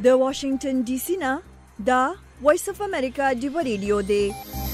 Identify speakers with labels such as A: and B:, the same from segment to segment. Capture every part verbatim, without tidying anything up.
A: د واشنگټن ډي سي نه دا وایس اف امریکا ډیو ریډیو دی.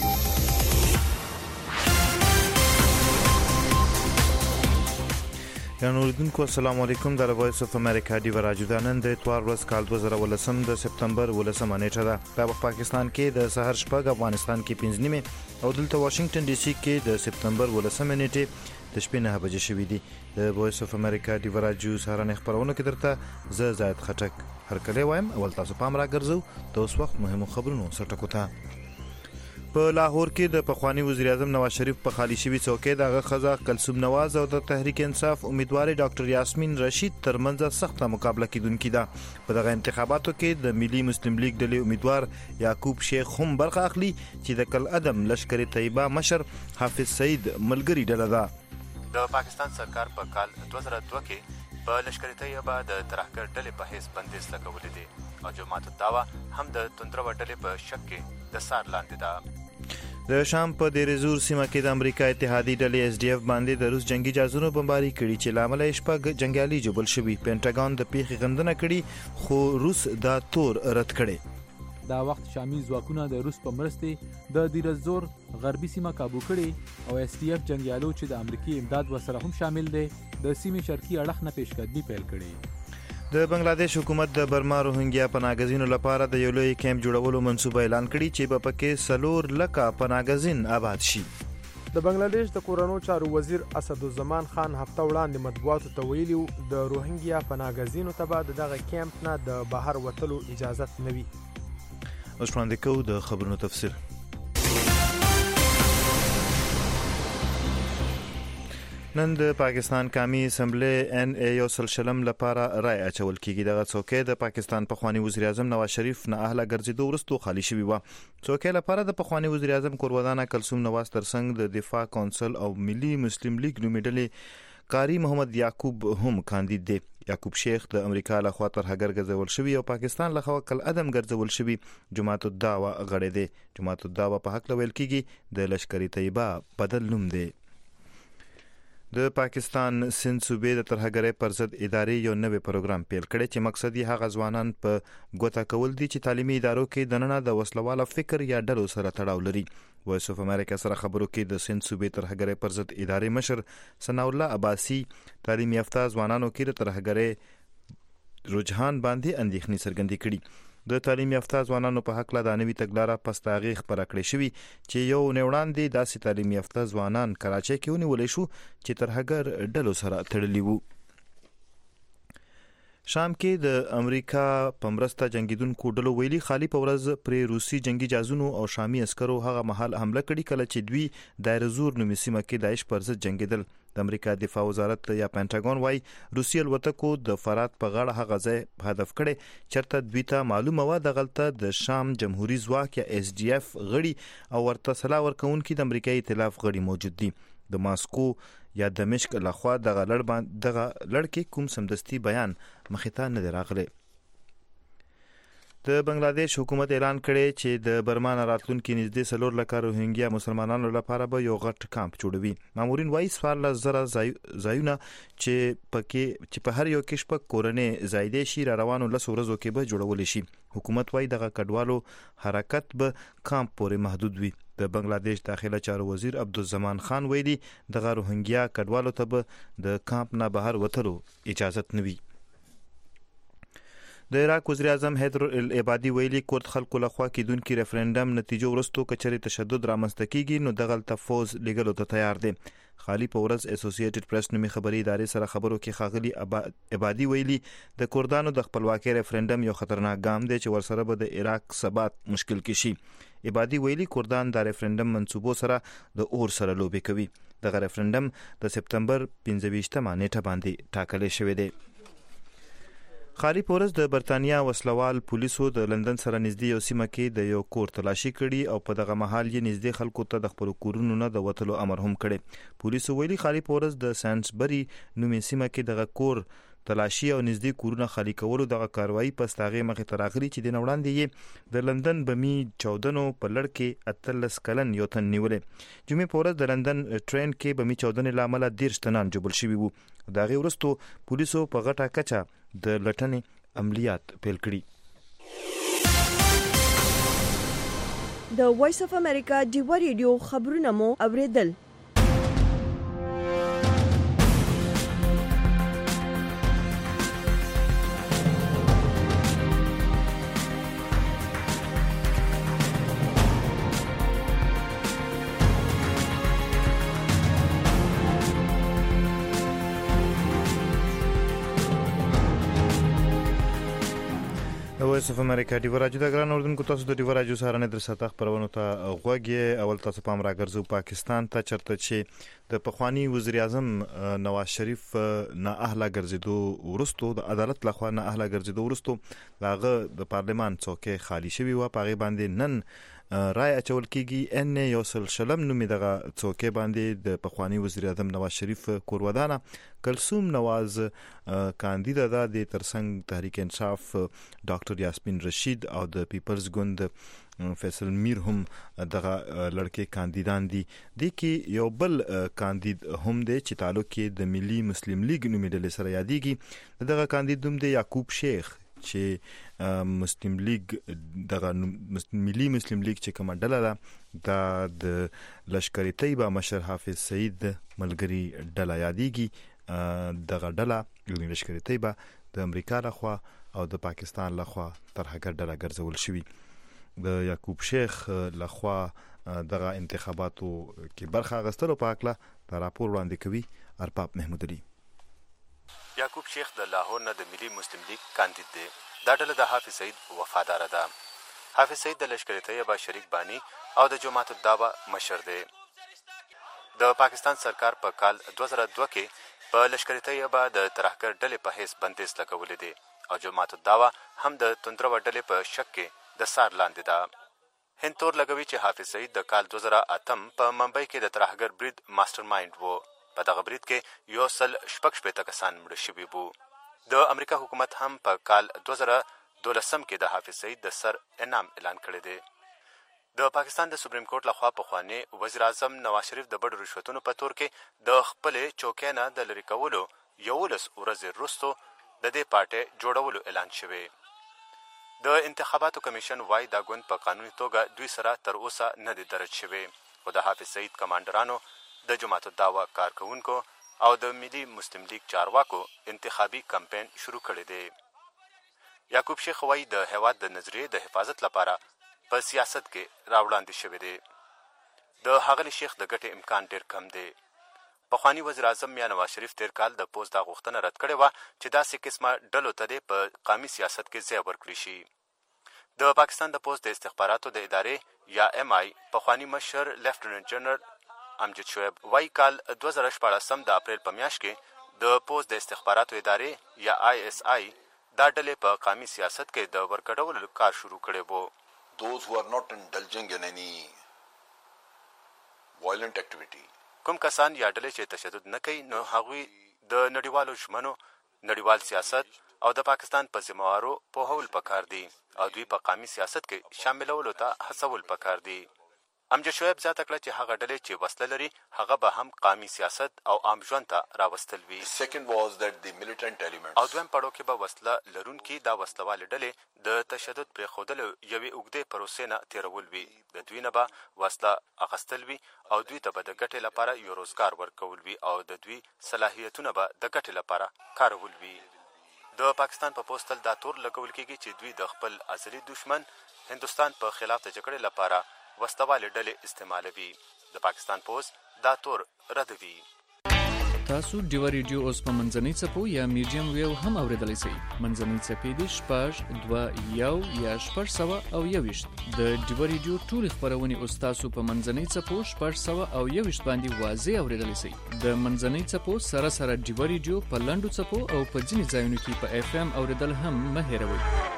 B: ګرانو اوریدونکو السلام علیکم. د وایس اف امریکا ډیو راډیو نن د اتوار ورځ کال دوه زره ولسم د سپتمبر ولسمه نیټه ده. په پاکستان کې د سحر شپږ، افغانستان کې پنځه نیمه او دلته واشنگټن ډي سي کې د سپتمبر ولسمه نیټه د شپې نه بجې شوې دي. د وایس اف امریکا ډیو راډیو سهارنه خبرونه کې درته زه زاید خټک هر کله وایم. اول تاسو پام را ګرځو د اوس وخت مهمو خبرونو سره ټکوته. په لاهور کې د پخوانی وزیر اعظم نواز شریف په خالی شوی څوکۍ دغه خزا کلثوم نواز او د تحریک انصاف امیدوار ډاکټر یاسمین رشید ترمنځ سخته مقابله کیدونکې ده. په دغه انتخاباتو کې د ملي مسلم لیگ ډلې امیدوار یعقوب شیخ هم برخه اخلي چې د کل ادم لشکر طیبه مشر حافظ سعید ملګری ډله ده.
C: د پاکستان سرکار په کال دوه زره دوه کې په لشکر طیبه د ترهګر ډلې په حیث بندیز لګولې دي او جماعت الدعوه هم د توندرو ډلې په شک کې د سار لاندې ده.
B: د شام په دیر زور سیمه کې د امریکا اتحادی ډلې ایس ډي اف باندې د روس جنگي جهازونو بمباري کړي چې لامل یې شپږ جنگیالي جوړ شوي. پینټاګون د پیښې غندنه کړي خو روس دا تور رد کړي.
D: دا وخت شامي ځواکونه د روس په مرسته د دیر زور غربي سیمه کابو کړي او ایس ډي اف جنگیالو چې د امریکای امداد ورسره هم شامل دي د سیمې شرقي اړخ نه پیشقدمي پیل کړي.
B: د بنگلاديش حکومت د برما روهنګیا پناهګزینو لپاره د یو لوی کیمپ جوړولو منصوبه اعلان کړي چې په پکې سلور لکه پناهګزین آباد شي.
E: د بنگلاديش د کورونو چارو وزیر اسدالزمان خان هفته وړاندې مطبوعاتو ته ویلي د روهنګیا پناهګزینو ته به دغه کیمپ نه د بهر وتلو اجازه نه وي.
B: اوس وړاندې کوو د خبرونو تفسیر. نن د پاکستان قومي اسمبلی ان ای یو سلشلم لپاره رای اچول کیږي. دغه څوکۍ د پاکستان پخوانی وزیر اعظم نواز شریف نه اهله ګرځېدو وروسته خالی شوې و. څوکۍ لپاره د پخوانی وزیر اعظم کورودانه کلثوم نواز ترڅنګ د دفاع کونسل او ملي مسلم لیگ نومې ډلې قاری محمد یعقوب هم کاندید دی. یعقوب شیخ د امریکا له خوا ترهګر ګرځول شوی او پاکستان له خوا کل ادم ګرځول شوی جماعت الدعوه غړی دی. جماعت الدعوه په حق لویل کیږي د لشکري طیبه بدل نوم دی. د پاکستان سند صوبې د ترهګرۍ پر ضد ادارې یو نوې پروګرام پیل کړی چې مقصد یې هغه ځوانان په ګوته کول دي چې تعلیمي ادارو کې دننه د وسلواله فکر یا ډلو سره تړاو لري. وایس اف امریکا سره خبرو کې د سند صوبې ترهګرۍ پر ضد ادارې مشر ثناء الله عباسي تعلیم یافته ځوانانو کې د ترهګرۍ رجحان باندې اندېښنې څرګندې کړي. د تعلیم یافته ځوانانو په حق له د نوي تګلاره پستاغي خبره کړې شوې چې یو نیوړاندې داسې تعلیم یافته ځوانان کراچۍ کې ونیولې شو چې ترهګر ډلو سره تړلي وو. شام کې د امریکا په مرسته جنگیدونکو ډلو ویلي خالی په ورځ پر روسي جنگي جهازونو او شامي عسکرو هغه مهال حمله کړې کله چې دوی دایر زور نومي سیمه کې داعش پر ضد جنگیدل. د امریکا دفاع وزارت یا پینټاګون وايي روسي الوتکو د فرات په غاړه هغه ځای هدف کړي چرته دوی ته معلومه و د غلطه د شام جمهوریت ځواک یا ایس ډي اف غړي او ورته سلا ورکوونکي د امریکایي ائتلاف غړي موجود دي. د ماسکو یا دمشق لخوا دغه لړ باندې دغه لړ کې کوم سمدستي بیان مخې ته نه راغلی. د بنگلاديش حکومت اعلان کړی چې د برما نه راتلونکي نږدې سلور لکه روهنګیا مسلمانانو لپاره به یو غټ کامپ جوړوي. مامورین وایي څوارلس زره ځایونه چې پکې چې په هر یو کې شپږ کورنۍ ځایدې شي را روانو لس ورځو کې به جوړول شي. حکومت وایي دغه کډوالو حرکت به کامپ پورې محدود وي. د بنگلاديش داخله چارو وزیر عبدالزمان خان ویلي دغه روهنګیا کډوالو ته به د کامپ نه بهر وتلو اجازه نه وي. د عراق وزیر اعظم حیدر العبادي ویلي کورد خلکو لخوا کېدونکي ریفرنډم نتیجو وروسته کچري تشدد رامنځته کیږي نو دغه تفوز لګلو ته تیار دي. خالی په ورځ اسوسییټډ پریس نومي خبري ادارې سره خبرو کې خاغلی عبادي ویلي د کوردانو د خپلواکۍ ریفرنډم یو خطرناک ګام دی چې ورسره به د عراق ثبات مشکل کې شي. عبادي ویلي کوردان د ریفرنډم منصوبو سره د اور سره لوبې کوي. دغه ریفرنډم د سپتمبر پنځه ویشتمه نیټه باندې ټاکل شوی دی. خالی پورس د برتانیا وسلوال پولیسو د لندن سره نږدې یو سیمه کې د یو کور تلاشي کړي او په دغه محل یې نږدې خلکو ته د خپل کورونو نه د وتلو امر هم کړي. پولیسو ویلي خالی پورس د سانسبری نومي سیمه کې دغه کور تلاشي او نږدې کورونه خالی کولو دغه کاروایی پس تاغه مخې ته راغلي چې د نوړاندې یې د لندن بمی چودنو په لړ کې اتلس کلن یو تن نیولې. جمعې په ورځ د لندن ټرین کې بمی چودنې لامل دېرش تنان جوړ شوي وو. دغه وروسته پولیسو په غټه کچه د لټنې عملیات پیل کړي.
A: د وایس اف امریکا ډیوا ریډیو خبرونه مو اوریدل.
B: وایس اف امریکا ډیوا راډیو د ګران اردوونکو تاسو د ډیوا راډیو سره نه در ساته خبرونه ته غوږی. اول تاسو پام راګرځو پاکستان ته چرته چې د پخوانی وزیر اعظم نواز شریف نه اهله ګرځیدو ورستو د عدالت لخوا نه اهله ګرځیدو ورستو داغه د پارلمان څوکۍ خالی شوی و. پاغي باندې نن رای اچول کیږي. ان یو سل شلم نومې دغه څوکۍ باندې د پخوانی وزیر اعظم نواز شریف کورودانه کلثوم نواز کاندیدا ده. د ترڅنګ تحریک انصاف ډاکټر یاسمین رشید او د پیپلز ګوند فیصل میر هم دغه لړکې کاندیدان دي. د کې یو بل کاندید هم دی چې تعلق کې د ملي مسلم لیگ نومې ډلې سره یادېږي. دغه کاندید هم دی یعقوب شیخ چې مسلم لیگ دغه ملي مسلم لیگ چې کومه ډله ده دا د لشکري طیبه مشر حافظ سعید ملګری ډله یادېږي. دغه ډله لشکري طیبه د امریکا لخوا او د پاکستان لخوا ترهګر ډله ګرځول شوی. د یعقوب شیخ لخوا دغه انتخاباتو کې برخه اخیستلو په اړه دا راپور وړاندې کوي ارباب محمود علي.
C: یعقوب شیخ د لاهور نه د ملي مسلم لیگ کاندید دی. دا ډله د حافظ سعید وفادار ده. حافظ سعید د لشکري طیبه شریک بانی او د جماعت الدعوه مشر دی. د پاکستان سرکار په کال دوه زره دوه کې په لشکري طیبه د ترهګر ډلې په حیث بندیز لګولې دي او جماعت الدعوه هم د توندرو ډلې په شک کې د سار لاندې ده. هند تور لګوي چې حافظ سعید د کال دوه زره اتم په ممبئی کې د ترهګر برید ماستر مایند وو. په دغه برید کې یو سل شپږ شپېته کسان مړه شوي وو. د امریکا حکومت هم په کال دوه زره دولسم کې د حافظ سعید د سر انعام اعلان کړی دی. د پاکستان د سپریم کورټ لخوا پخوانی وزیر اعظم نواز شریف د بډو رشوتونو په تور کې د خپلې چوکۍ نه د لرې کولو یولس ورځې وروسته د دې پارټۍ جوړولو اعلان شوی. د انتخاباتو کمیشن وايي دا ګوند په قانوني توګه دوی سره تر اوسه نه دی درج شوی. خو د حافظ سعید کمانډرانو د جماعت الدعوه کارکونکو او د ملي مسلم لیگ چارواکو انتخابي کمپاین شروع کړی دی. یعقوب شیخ وايي د هیواد د نظریې د حفاظت لپاره په سیاست کې راوړاندې شوی دی. د ښاغلي شیخ د ګټې امکان ډیر کم دی. پخوانی وزیر اعظم یا نواز شریف تیر کال د پوز دا غوښتنه رد کړې وه چې داسې قسمه ډلو ته دې په قامي سیاست کې ځای ورکړی شي. د پاکستان د پوز د استخباراتو د ادارې یا ایم آی پخوانی مشر لیفټننټ جنرال امجد شعیب وايي کال دوه زره شپاړسم د اپریل په میاشت کې د پوز د استخباراتو ادارې یا آی ایس آی دا ډلې په قامي سیاست کې د ورګډولو کار شروع کړی وو.
F: Those who are not indulging in any violent activity.
C: کوم کسان یا ډلې چې تشدد نه کوي نو هغوی د نړیوالو ژمنو نړیوال سیاست او د پاکستان په ذمہوارو پوهول پکار دي او دوی په قامي سیاست کې شاملولو ته هڅول پکار دي. امجد شعیب زیاته کړه چې هغه ډلې چې وسله لري هغه به هم قامي سیاست او عام ژوند ته راوستل وي.
F: Second was that the militant elements
C: او دویم پړاو کې به وسله لرونکي دا وسلوالې ډلې د تشدد پرېښودلو یوې اوږدې پروسې نه تېرول وي. د دوی نه به وسله اخیستل وي او دوی ته به د ګټې لپاره یو روزګار ورکول وي او د دوی صلاحیتونه به د ګټې لپاره کارول وي. د پاکستان په پوستل دا تور لګول کېږي چې دوی د خپل ازلي دشمن هندوستان په خلاف د جګړې لپاره وسلوالې ډلې استعمالوي. د پاکستان پوز دا تور ردوي.
G: تاسو ډیوا ریډیو اوس په منځنۍ څپو یا میډیم ویو هم اوریدلی شئ. منځنۍ څپې دي شپږ دوه یو یا شپږ سوه او یوویشت. د ډیوا ریډیو ټولې خپرونې اوس تاسو په منځنۍ څپو شپږ سوه او یوویشت باندې واضح اوریدلی شئ. د منځنۍ څپو سره سره ډیوا ریډیو په لنډو څپو او په ځینې ځایونو کې په اف ام اوریدل هم مه هیروئ.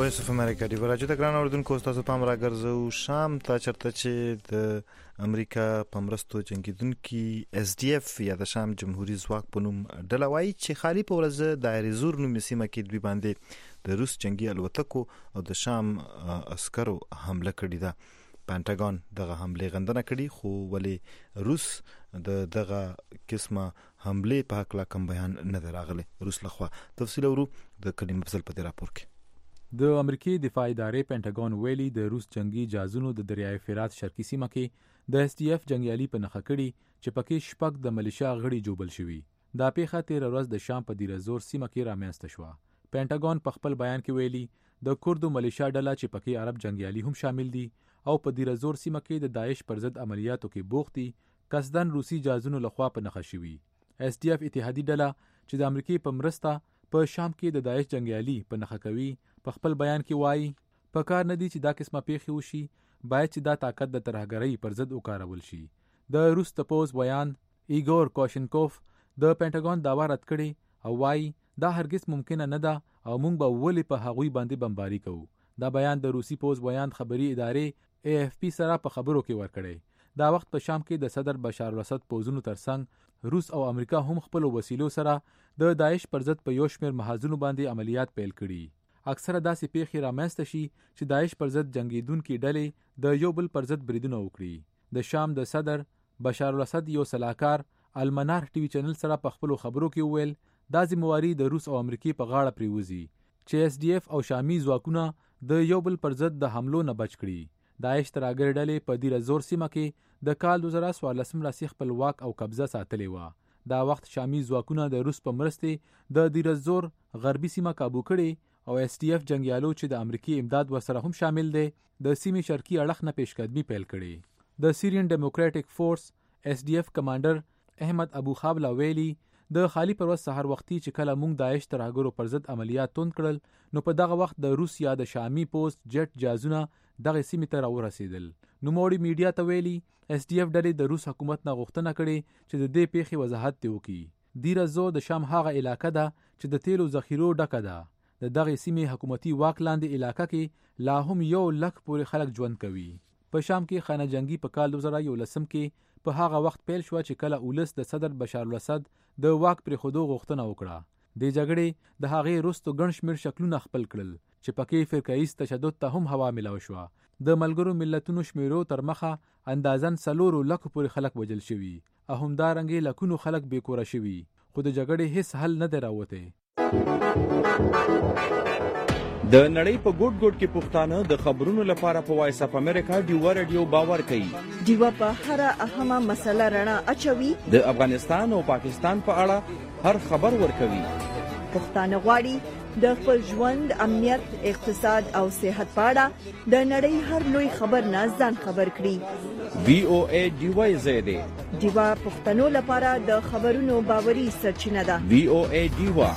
B: وایس اف امریکا دی ورجه د ګران اوردونکو تاسو پام راګرځو شام ته چرته چې د امریکا په مرستو جنگیدونکو اس ډي اف یا د شام جمهوریت ځواک په نوم ډله وایي چې خالی په ورځ د ایریزور نوم سیمه کې دوی باندې د روس جنگي الوتکو او د شام عسکرو حمله کړې ده. پینټاګون دغه حمله غندنه کړې خو ولی روس د دغه قسمه حمله په حق لا کوم بیان نه دراغله. روس لخوا تفصیل ورو د کلیم بسل په راپور کې.
D: د امریکای دفاع ادارې پینټاګون ویلي د روس جنگي جهازونو د دریای فرات شرقي سیمه کې د اس ټي اف جنگیالي په نخښه کړي چې پکې شپږ د ملیشیا غړي جوړل شوي. دا پیښه تیر ورځ د شام په دیرزور سیمه کې رامنځته شوه. پینټاګون په خپل بیان کې ویلي د کوردو ملیشیا ډله چې پکې عرب جنگیالي هم شامل دي او په دیرزور سیمه کې د داعش پر ضد عملیاتو کې بوخت دي قصدن روسي جهازونو لخوا په نخښه شوي. اس ټي اف اتحادي ډله چې د امریکای په مرسته په شام کې د داعش جنگیالي په نخښه کوي په خپل بیان کې وایي په کار نه دي چې دا قسمه پیښې وشي، باید چې دا طاقت د ترهګرۍ پر ضد وکارول شي. د روس تپوس بیان ایګور کوشنکوف د پینټاګون داوا رد کړي او وایي دا هرگز ممکنه نه ده او موږ به ولې په هغوی باندې بمباري کوو. دا بیان د روسي پوز بیان خبري ادارې اے اف پی سره په خبرو کې ورکړی. دا وخت په شام کې د صدر بشار الاسد پوزونو ترڅنګ روس او امریکا هم خپل وسیلو سره د داعش پر ضد په یو شمېر محاذونو باندې عملیات پیل کړي. اکثره داسې پیښې رامنځته شي چې داعش پر ضد جنگیدونکو ډلې د یو بل پر ضد بریدونه وکړي. د شام د صدر بشار الاسد یو سلاکار المنار ټي وي چینل سره په خپل خبرو کې ویل دا ذمہواری د روس او امریکای په غاړه پریوزي چې اس ډي اف او شامي ځواکونه د یو بل پر ضد د حملو نه بچ کړي. داعش ترهګر ډلې په دیرزور سیمه کې د کال دوه زره څوارلسم راسي خپل واک او قبضه ساتلې وه. دا وخت شامي ځواکونه د روس په مرستې د دیرزور غربي سیمه کابو کړي او اس ټي اف جنگیالو چې د امریکای امداد ورسره هم شامل دي د سیمې شرقي اړخ نه پیشقدمي پیل کړي. د سیرین ډیموکراټک فورس اس ډي اف کمانډر احمد ابو خابلا ویلي د خالی پر وسه سحر وختي چې کله موږ داعش ترهګرو پر ضد عملیات توند کړل نو په دغه وخت د روس یا د شامي پوسټ جټ جازونه دغه سیمې ته راورسېدل. نو موړي میډیا ته ویلي اس ډي اف ډلې د روس حکومت نه غوښتنه کړې چې د دې پیښې وضاحت دی وکړي. دیرزو د شام هغه علاقه ده چې د تیلو ذخیرو ډکه ده. د دغه سیمې حکومتي واک لاندې علاقه کې لا هم یو لک پورې خلک ژوند کوي. په شام کې خانه جنگي په کال دوه زره یولسم کې په هغه وخت پیل شو چې کله اولس د صدر بشار الاسد د واک پر خودو غوښتنه وکړه. د جګړې د هغې وروسته ګڼ شمېر شکلونه خپل کړل چې پکې فرقه‌ایز تشدد ته هم هوا ملاو شوه. د ملګرو ملتونو شمیرو تر مخه اندازن څلورو لکو پورې خلک وژل شوي او همدارنګې لکونو خلک بې کوره شوي خو د جګړې هیڅ حل نه دی راوتی.
H: د نړۍ په ګوټ ګوټ کې پښتانه د خبرونو لپاره په وایس اف امریکا ډیوا رادیو باور کوي.
A: ډیوا په هر اهمه مسله رڼا اچوي.
H: د افغانستان او پاکستان په اړه هر خبر ورکوي.
A: پښتانه غواړي د خپل ژوند، امنیت، اقتصاد او صحت په اړه د نړۍ هر لوی خبر نه ځان خبر کړي.
H: وی او ای ډیوا زیاده
A: ډیوا پښتنو لپاره د خبرونو باوري سرچینه ده.
H: وی او ای ډیوا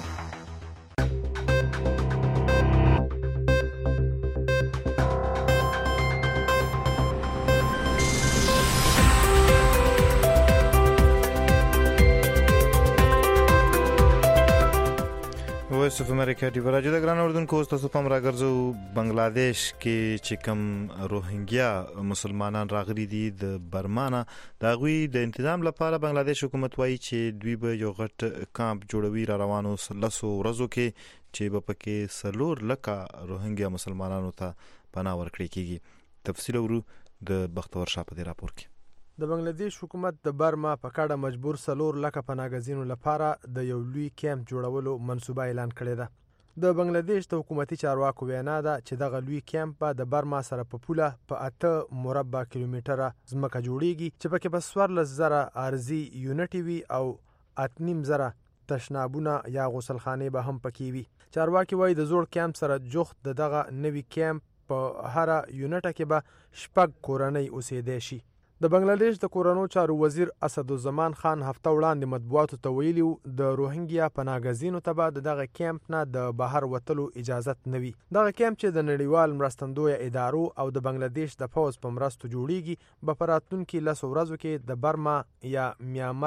B: وایس اف امریکا دی ورجه د ګران اردوونکو تاسو پام راګرځو. بنگلاديش کې چې کوم روهینګیا مسلمانان راغلي دي د برمانه د غوي د انتظام لپاره بنگلاديش حکومت وایي چې دوی به یو غټ کامپ جوړوي را روانو لسو ورځو کې چې په پکې سلور لکه روهینګیا مسلمانانو ته پناه ورکړي کیږي. تفصیل ورو د بختور شاه په دې راپور کې.
E: د بنگلاديش حکومت د برما په کډه مجبور سلور لکه پناهګزینو لپاره د یو لوی کیمپ جوړولو منصوبه اعلان کړې ده. د بنگلاديش د حکومتي چارواکو وینا ده چې دغه لوی کیمپ به د برما سره په پوله په اته مربع کیلومتره ځمکه جوړیږي چې پکې به څوارلس زره ارضي یونټ وي او اته نیم زره تشنابونه یا غسلخانې به هم پکې وي. چارواکي وایي د زوړ کیمپ سره جوخت د دغه نوي کیمپ په هر یونټ کې به شپږ کورنۍ اوسېدای شي. د بنگلاديش د کورونو چارو وزیر اسدالزمان خان هفته وړاندې مطبوعاتو ته ویلي د روهینګیا پناهګزینو ته به دغه کیمپ نه د بهر وتلو اجازت نه وي. دغه کیمپ چې د نړیوال مرستندویه ادارو او د بنگلاديش د پوز په مرستو جوړیږي به په راتلونکي لسو ورځو کې د برما یا میانمار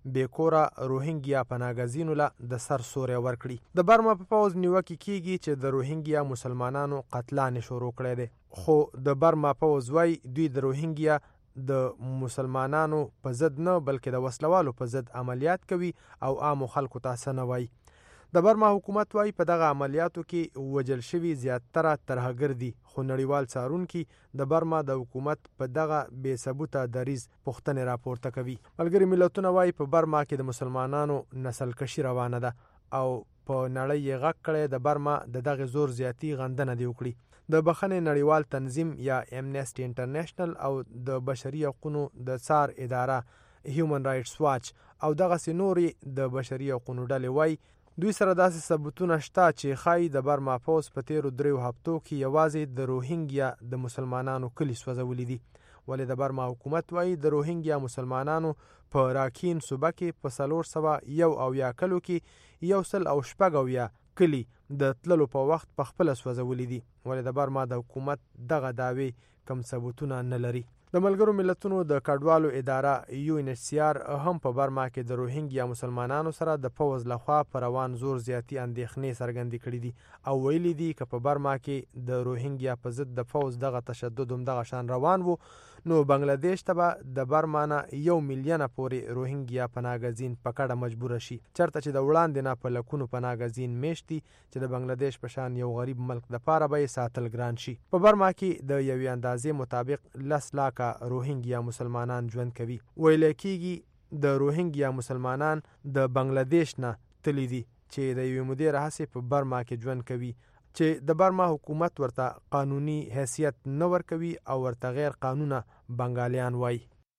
E: بیکوره روهینګیا پناهګزینو له د سر سوری ورکړي. د برما په پوځ نیوکې کیږي چې د روهینګیا مسلمانانو قتلان شروع کړی دی، خو د برما پوځ وایي دوی د روهینګیا د مسلمانانو په ضد نه بلکې د وسلوالو په ضد عملیات کوي او عامو خلکو ته څه نه وایي. د برما حکومت وایي په دغه عملیاتو کې وژل شوي زیاتره ترهګر دي، خو نړیوال څارونکي د برما د حکومت په دغه بې ثبوته دریځ پوښتنې راپورته کوي. ملګري ملتونه وایي په برما کې د مسلمانانو نسل کشي روانه ده او په نړۍ یې غږ کړی د برما د دغه زور زیاتی غندنه دې وکړي. د بخښنې نړیوال تنظیم یا امنیسټي انټرنیشنل او د بشري حقوقو د څار اداره هیومن رایټس واچ او دغسې نورې د بشري حقوقو ډلې وایي دوی سره داسې ثبوتونه شته چې ښایي د برما پوځ په تیرو دریو هفتو کې یوازې د روهینګیا د مسلمانانو کلي سوځولي دي. ولې د برما حکومت وایي د روهینګیا مسلمانانو په راکین صوبه کې په څلور سوه یو اویا کلو کې یو سل او شپږ اویا کلي د تللو په وخت په خپله سوځولي دي. ولې د برما د حکومت دغه دعوې کم ثبوتونه نه لري. د ملګرو ملتونو د کډوالو اداره یو ان ایچ سی آر هم په برما کې د روهینګیا مسلمانانو سره د پوځ لخوا په روان زور زیاتی اندېښنې څرګندې کړي دي او ویلي دي که په برما کې د روهینګیا په ضد د پوځ دغه تشدد هم دغه شان روان وو نو بنګلادیش ته به د برما نه یو میلیونه پورې روهینګیا پناهګزین په کډه مجبوره شي، چېرته چې د وړاندې نه په لکونو پناهګزین میشت دي چې د بنګلادیش په شان یو غریب ملک دپاره به یې ساتل ګران شي. په برما کې د یوې اندازې مطابق لس لاکه روهینګیا مسلمانان ژوند کوي. ویل کېږي د روهینګیا مسلمانان د بنګلادیش نه تللي دي چې د یوې مودې راهیسې په برما کې ژوند کوي چې د برما حکومت ورته قانوني حیثیت نه ورکوي او ورته غیر قانونه بنګالیان وایي.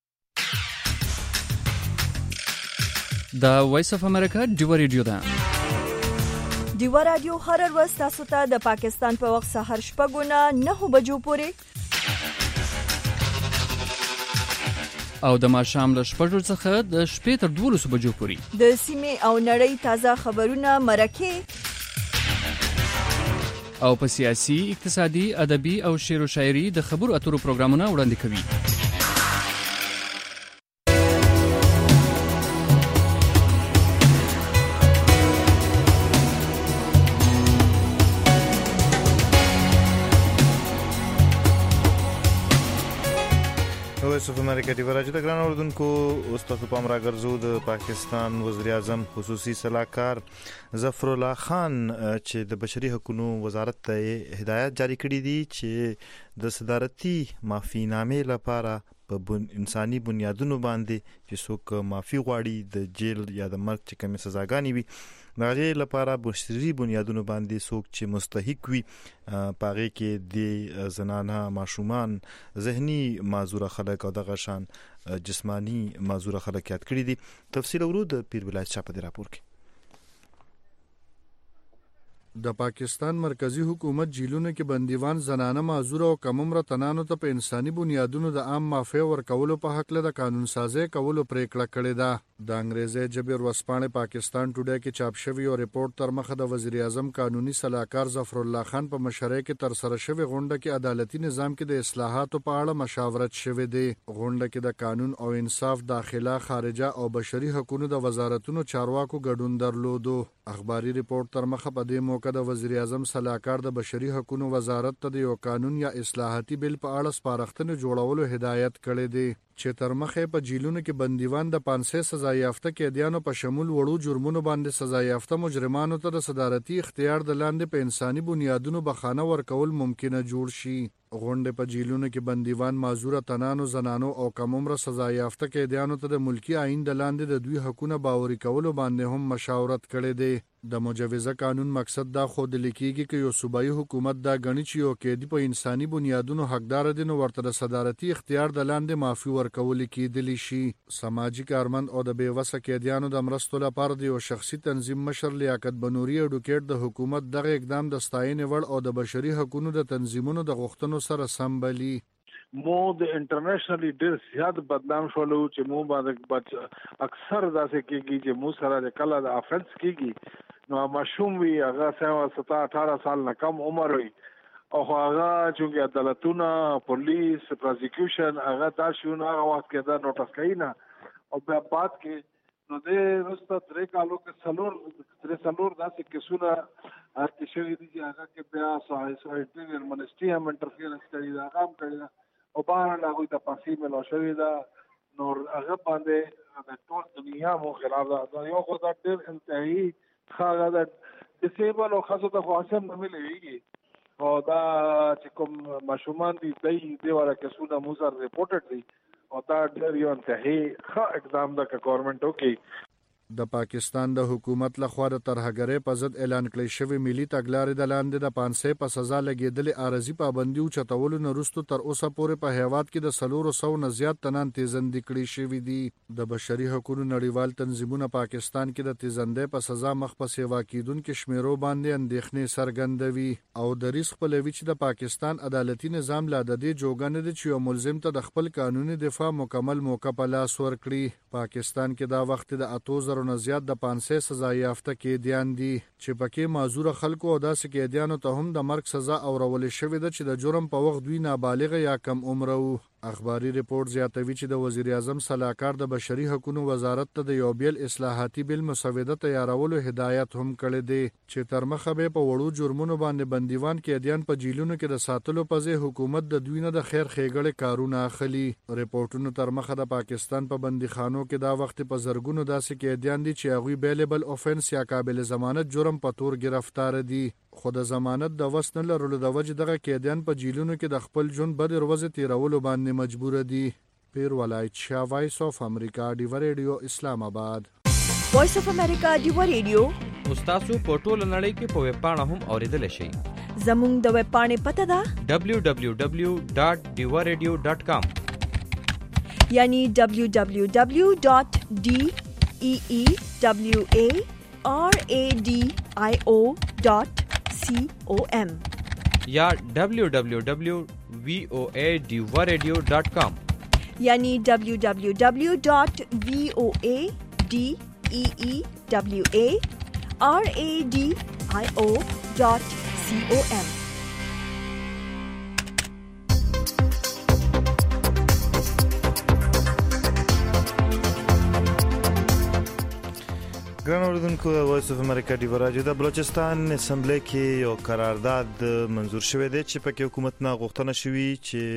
G: د وایس اف امریکا ډیوه ریډیو ده.
A: ډیوه رادیو هر ورځ تاسو ته د پاکستان په وخت سهار شپږو نه نهو بجو پورې
G: او د ماښام له شپږو څخه د شپې تر دولسو بجو پورې
A: د سیمې او نړۍ تازه خبرونه، مرکې
G: او په سیاسي، اقتصادي، ادبي او شعر و شاعري د خبرو اترو پروګرامونه وړاندې کوي.
B: وایس اف امریکا ډیوه راډیو د ګران اوردونکو اوس تاسو پام راګرځو د پاکستان وزیر اعظم خصوصي سلاکار ظفر الله خان چې د بشري حقوقو وزارت ته هدایت جاری کړي دي چې د صدارتي معافینامې لپاره په انساني بنیادونو باندې چې څوک معافي غواړي د جیل یا د مرګ چې کومې سزاګانې وي د هغې لپاره بشري بنیادونو باندې څوک چې مستحق وي په هغې کې د زنانه، ماشومان، ذهني معذوره خلک او دغه شان جسمانی معذوره خلک یاد کړي دي. تفصیل ورو د پیر ولایت شاه په دې راپور کې.
I: د پاکستان مرکزی حکومت جیلونو کې بندیوان زنانه، معذور او کم عمره تنانو ته په انساني بنیادونو د عام معافی ورکولو په حق له د قانون سازي کولو پریکړه کړې ده. د انګریزي جبر ورسپانه پاکستان ټوډے کې چاپ شوی او ریپورت تر مخه د وزیر اعظم قانوني صلاحکار ظفر الله خان په مشرۍ کې تر سره شوی غونډه کې عدالتي نظام کې د اصلاحاتو په اړه مشاورت شوه دی. غونډه کې د قانون او انصاف، داخله، خارجه او بشري حقوقو د وزارتونو چارواکو ګډون درلودو. اخباري ریپورت تر مخه په دې موقع د وزیر اعظم صلاحکار د بشري حقوقو وزارت ته د یو قانون یا اصلاحاتي بل په اړه سپارښتنې جوړولو هدایت کړې دي چې تر مخه په جیلونو کې بندیوان د پانسه سزا یافته قیدیانو په شمول وړو جرمونو باندې سزا یافته مجرمانو ته د صدارتي اختیار د لاندې په انساني بنیادونو بخانه ورکول ممکنه جوړ شي. غونډه په جیلونو کې بندیوان، معذور تنانو، زنانو او کم عمره سزا یافته قیدیانو ته د ملکی آئین د لاندې د دوی حقوقونه باوري کولو باندې هم مشاورت کړي دي. د مجوزه قانون مقصد دا خود لیکيږي چې یو صوبایي حکومت دا غني چې یو قیدی په انساني بنیادونو حقدار دي نو ورته د صدارتي اختیار د لاندې معافي ورکول کېدلی شي. سماجی کارمند او د بیوسه قیدیانو د مرستو لپاره د یو شخصي تنظیم مشر لیاقت بنوري اډوکیټ د حکومت دغه اقدام د ستاینې وړ او د بشري حقوقو د تنظیمونو د غوښتنو سره سمبالي.
J: مو د انټرنیشنلی ډیر زیات بدنام شولو چې مو باندې اکثر داسې کېږي چې مو سره د کله د افنس کېږي نو ماشوم وي هغه ستا اٹھارہ سال نه کم عمر وي او هغه چې عدالتونه، پولیس، پروزیکیوشن هغه تاسو نه هغه وخت کې دا نوټس کوي نه او بیا بعد کې نو د رسته درې کالو کې څلور درې څلور داسې کیسونه هغه شوي دي چې هغه کې بیا سو انټیریئر منسټري هم انټرفیرنس کړي دا هغه هم کړي دا او بهر هغوی ته پاسې ملو شوې ده نو هغه باندې د ټول دنیا مو خلاف ده یو خو دا ډېر انتهایي ښه هغه د ډسیبل او ښځو ته خو هسې هم نه ملېږي او دا چې کوم ماشومان دي دی دې والا کیسونه مو سره ریپورټډ دي او دا ډېر یو انتهایي ښه اقدام ده که ګورنمنټ وکړي.
I: د پاکستان د حکومت لخوا د ترهګرۍ په ضد اعلان کړی شوی ملي تګلارې د لاندې د پانسۍ په سزا لګېدلې عارضي پابندي اوچتولو نه وروسته تر اوسه پورې په هیواد کې د څلورو سوو نه زیات تنان تیزندي کړي شوي دي. د بشري حقوقو نړیوال تنظیمونه پاکستان کې د تیزندۍ په سزا مخ په سیوا کیدونکو شمیرو باندې اندېښنې څرګندوي او دریځ خپلوي چې د پاکستان عدالتي نظام لا د دې جوګه نه دی چې یو ملزم ته د خپل قانوني دفاع مکمل موقع په لاس ورکړي. پاکستان کې دا وخت د اتو زرو نه زیات د پانسۍ سزا یافته قیدیان دي چې پکې معذور خلکو او داسې قیدیانو ته هم د مرګ سزا اورول شوې ده چې د جرم په وخت دوی نابالغ یا کم عمره وو. اخباري ریپورت زیاتوي چې د وزیر اعظم صلاحکار د بشري حقوقو وزارت ته د یو بیل اصلاحاتي بیل مسوده تیارولو هدایت هم کړی دی چې تر مخه به په وړو جرمونو باندې بندیوان قیدیان په جیلونو کې د ساتلو په ځای حکومت د دوی نه د خیر ښېګړې کارونه اخلي. ریپورتونو تر مخه د پاکستان په بندیخانو کې دا وخت په زرګونو داسې قیدیان دي چې هغوی بیلیبل اوفنس یا قابل ضمانت جرم په تور گرفتار دي خو د ضمانت د وس نه لرلو د وجې دغه قیدیان په جیلونو کې د خپل ژوند بدې ورځې تیرولو باندې مجبور دي. پیر ولایت شاه وایس اف امریکا ډیو ریډیو اسلام آباد.
A: وایس اف امریکا ډیو ریډیو
K: تاسو په ټوله نړۍ کې په ویب پاڼه هم اوریدل شئ.
A: زموږ د ویب پاڼې پته ده
K: دبلیو دبلیو دبلیو ډاټ ډیو ریډیو ډاټ کام
A: یعنی دبلیو دبلیو دبلیو ډاټ ډی ای ای دبلیو ای آر ای ډی آی او ډاټ سی او ایم
K: یا دبلیو دبلیو دبلیو وی او ای ډیو ریډیو ډاټ کام
A: یعنی دبلیو دبلیو دبلیو ډاټ وی او ای ڈی ای ای ڈبلیو اے آر اے ڈی آئی او ڈاٹ سی او ایم.
B: ګران اوریدونکو د وایس اف امریکا ډیو راډیو د بلوچستان اسمبلی کې یو قرارداد منظور شوی دی چې پکې حکومت نه غوښتنه شوې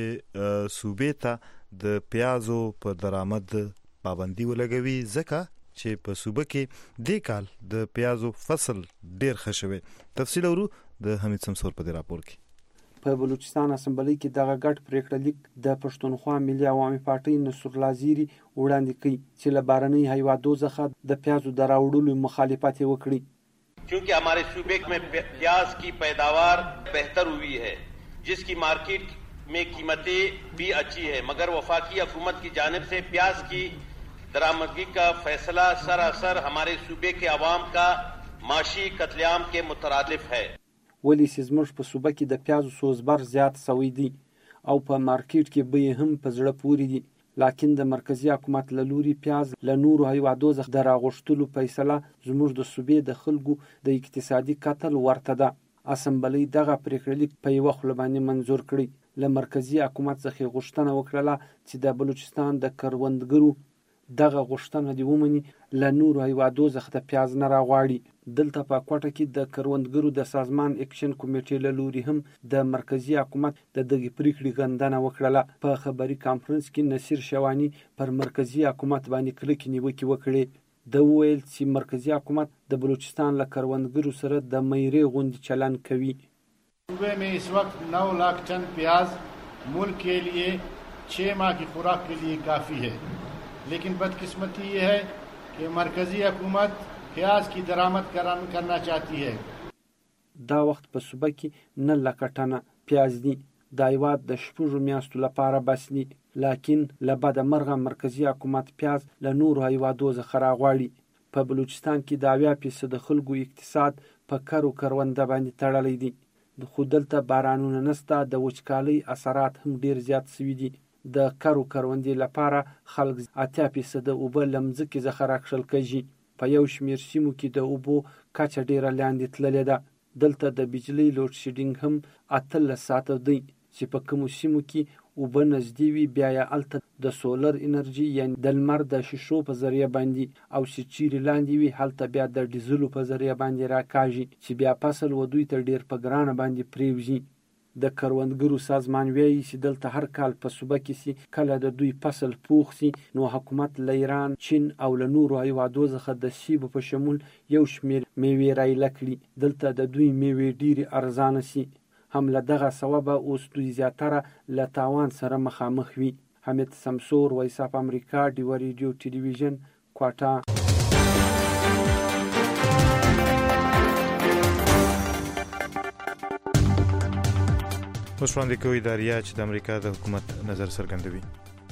B: چې صوبې ته د پیازو په درآمد پابندي ولګوي ځکه چې په صوبه کې د کال د پیازو فصل ډیر ښه شوی. تفصیل اورو د حمید سمسور په راپور کې.
L: په بلوچستان اسمبلی کې دغه ګډ پریکړه لیک د پښتونخوا ملي عوامي پارټۍ نصرالله زیری وړاندې کړي چې له بهرنۍ هیوادو څخه د پیازو د راوړلو مخالفت وکړي.
M: क्योंकि हमारे सूबे में प्याज की पैदावार बेहतर हुई है जिसकी मार्केट में कीमतें भी अच्छी है मगर वफाकी हुकूमत की जानिब से प्याज की दरामदगी का फैसला सरासर हमारे सूबे के अवाम का माशी कत्लेआम के मुतरादिफ है.
L: ولی چې زموږ په صوبه کې د پیازو سوزبر زیات سوی دی او په مارکیټ کې بیې هم په زړه پورې دي لکن د مرکزی حکومت له لوري پیاز له نورو هیوادو څخه د راغوښتلو فیصله زموږ د صوبې د خلکو د اقتصادي قتل ورته ده. اسمبلی دغه پریکړه لیک په یوه خوله باندې منظور کړی. له مرکزی حکومت څخه غوښتنه وکړله چې د بلوچستان د کروندګرو دغه غوښتنه دی ومني له نورو هیوادو څخه د پیاز نه راغواړي. دلته په کوټه کې د کروندګرو د سازمان اکشن کمیټې له لوري هم د مرکزی حکومت د دغه پریکړې غندنه وکړه. په خبري کانفرنس کې نصیر شوانی پر مرکزی حکومت باندې کلکې نیوکې وکړې. د ویل چې مرکزی حکومت د بلوچستان له کروندګرو سره د میرې غوندې چلن کوي.
N: صوبے میں اس وقت نو لاکھ ٹن پیاز ملک کے لیے چھ ماہ کی خوراک کے لیے کافی ہے لیکن بدقسمتی یہ ہے کہ مرکزی حکومت پیاز کی درآمد کرنا چاہتی ہے.
L: دا وخت په صوبه کې نه لکه ټنه پیاز دي د هیواد د شپږو میاشتو لپاره بس دي لکن له بده مرغه مرکزی حکومت پیاز له نورو هیوادو څخه راغواړي. په بلوچستان کې د اویا فیصده خلکو اقتصاد په کرو کرونده باندې تړلی دی خو دلته بارانونه نسته. د وچکالۍ اثرات هم ډیر زیات سوي دي. د کرو کروندې لپاره خلک اتیا فیصده اوبه له مځکې څخه راکښل کېږي. په یو شمېر سیمو کې د اوبو کچه ډیره لاندې تللې ده. دلته د بجلۍ لوډ شیډینګ هم اتلس ساعته دی چې په کومو سیمو کې اوبه نږدې وي بیا یې هلته د سولر انرژي یعنې د لمر د شیشو په ذریعه باندې او چې چیرې لاندې وي هلته بیا د ډیزلو په ذریعه باندې راکاږي چې بیا فصل و دوی ته ډېر په ګرانه باندې پرېوځي. د کروندګرو سازمان وایي چې دلته هر کال په صوبه کې سي کله د دوی فصل پوخ سي نو حکومت له ایران، چین او له نورو هیوادو څخه د سیبو په شمول یو شمېر میوې رایله کړي. دلته د دوی میوې ډېرې ارزانه سي. هم له دغه سببه اوس دوی زیاتره له تاوان سره مخامخ وي. حمید سمسور، وایس اف امریکا، ډیوه ریډیو ټلویزیون، کوټه.
B: اوس وړاندې کوي اداریه چې د امریکا د حکومت نظر څرګندوي.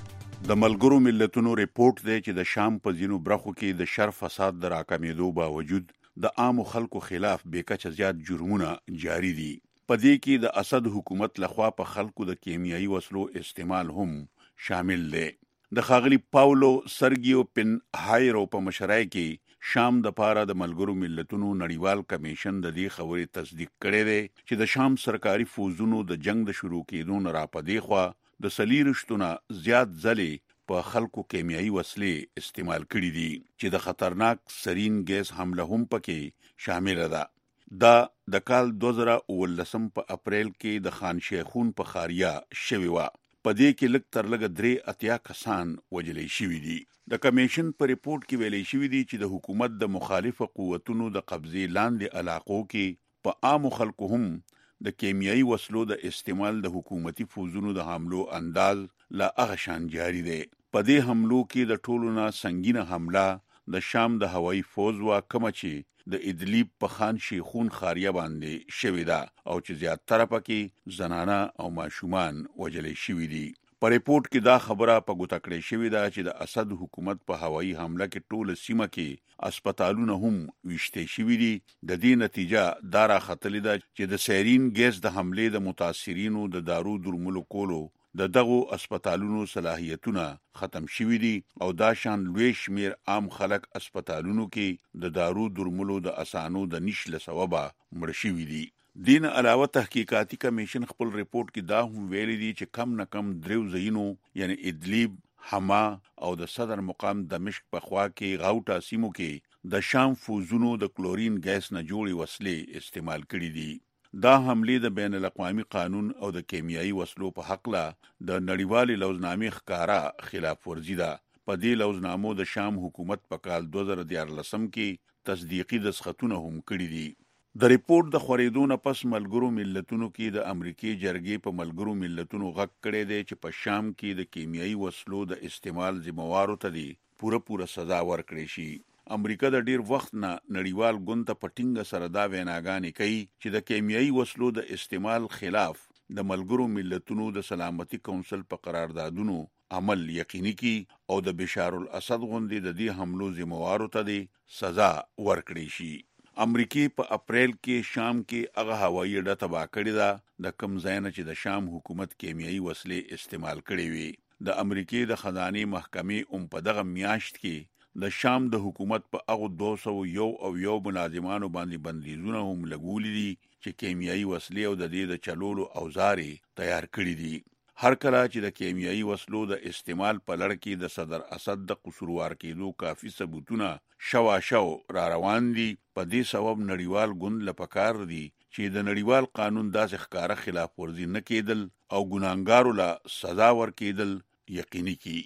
O: د ملګرو ملتونو ریپورت دی چې د شام په ځینو برخو کې د شر فساد د راکمېدو باوجود د عامو خلکو خلاف بیکچه زیات جرمونه جاری دي. په دې کې د اسد حکومت لخوا په خلکو د کیمیاوي وسلو استعمال هم شامل دی. د ښاغلي پاولو سرګیو پن هایرو په مشرۍ کې شام د پاره د ملګرو ملتونو نړیوال کمیشن د دې خبرې تصدیق کړې ده چې د شام سرکاري فوجونو د جنگ د شروع کېدو نه را پدې خوا د سلیرشتونه زیات ځلې په خلکو کیمیاوي وسلې استعمال کړې دي چې د خطرناک سرین ګیس حمله هم پکې شامل ده. دا د کال دوه زره اوولسم په اپریل کې د خان شیخون په خاریا شوی و. په دې کې لږ تر لږه درې اتیا کسان وژلې شوي دي. د کمیشن په ریپورت کې ویلي شوی دی چې د حکومت د مخالفه قوتونو د قبضې لاندې علاقو کې په عامو خلکو هم د کیمیاوي وسلو د استعمال د حکومتي فوجونو د حملو انداز لا هغه شان جاری دی. په دې حملو کې د ټولو نه سنگینه حمله د شام د هوایي فوج وا کوم چې د ادلیب په خان شیخون خاریه باندې شوی دا او چې زیاتره پکې زنانه او ماشومان وژلې شوي دي. په ریپورت کې دا خبره په ګوته کړې شوې ده چې د اسد حکومت په هوایي حمله کې ټوله سیمه کې هسپتالونه هم ویشتې شوي دي. د دې نتیجه دا راختلې ده چې د سیرین ګیس د حملې د متاثرینو د دارو درملو کولو د دغو هسپتالونو صلاحیتونه ختم شوي دي او دا شان لوی شمیر عام خلک هسپتالونو کې د دارو درملو د اسانو د نشل سببه مړ شوي دي. دین علاوه تحقیقاتي کمیشن خپل ریپورت کې دا هم ویلي دي چې کم نه کم دریو ځایونو یعنی ادلیب، حما او د صدر مقام دمشق په خوا کې غاوټا سیمو کې د شام فوجونو د کلورین ګیس نه جوړې وسلې استعمال کړي دي. دا حملې د بین الاقوامي قانون او د کیمیاوي وسلو په حق له د نړیوالې لوزنامې ښکارا خلاف ورزي ده. په دې لوزنامو د شام حکومت په کال دوه زره دیارلسم کې تصدیقي دسخطونه هم کړي دي. د ریپورت د خورېدو نه پس ملګرو ملتونو کې د امریکای جرګې په ملګرو ملتونو غږ کړی دی چې په شام کې د کیمیاوي وسلو د استعمال ذمہوارو ته دی پوره پوره سزا ورکړي شي. امریکا د ډیر وخت نه نړیوال ګوند ته پټینګ سره دا ویناګانې کوي چې د کیمیاوي وسلو د استعمال خلاف د ملګرو ملتونو د سلامتي کونسل په قراردادونو عمل یقیني کی او د بشار الاسد غوندې د دې حملو ذمہوارو ته دی سزا ورکړي شي. امریکای په اپریل کې شام کې هغه هوایي اډه تباه کړې ده د کم ځای نه چې د شام حکومت کیمیاوي وسلې استعمال کړې وي. د امریکای د خزانه محکمې هم په دغه میاشت کې د شام د حکومت په هغه دوه سوه یو او یو ملازمانو باندې بندیزونه هم لګولې دي چې کیمیاوي وسلې او د دې د چلولو اوزار تیار کړي دي. هر کله چې د کیمیاوي وسلو د استعمال په لړ کې د صدر اسد د قصوروار کېدو کافي ثبوتونه شوا شو را روان دي، په دې سبب نړیوال ګوند لپاره دي چې د نړیوال قانون داسې ښکارا خلاف ورزي نه کېدل او ګناهګارو له سزا ورکېدل یقیني کړي.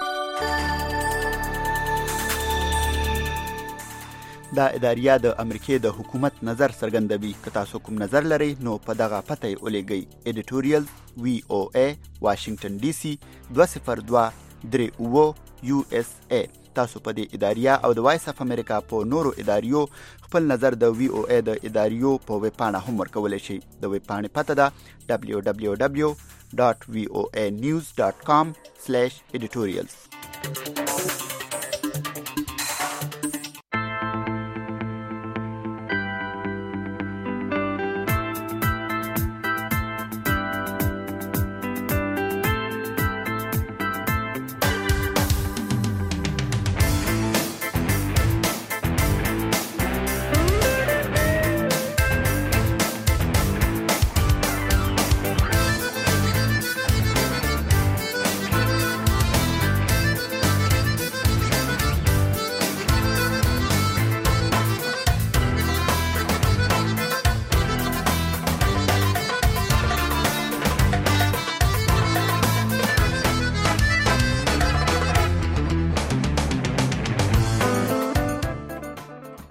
P: دا اداریه د امریکای د حکومت نظر څرګندوي. که تاسو کوم نظر لرئ نو په دغه پته یې ولیږئ. ایډیټوریال وی او ای واشنگټن ډي سي دوه صفر دوه درې اوه یو اس ای. تاسو په دې اداریه او د وایس اف امریکا په نورو اداریو خپل نظر د وی او ای د اداریو په ویب پاڼه هم ورکولی شئ. د ویب پاڼې پته ده دبلیو دبلیو دبلیو ډاټ وی او ای نیوز ډاټ کام سلیش ایډیټوریالز.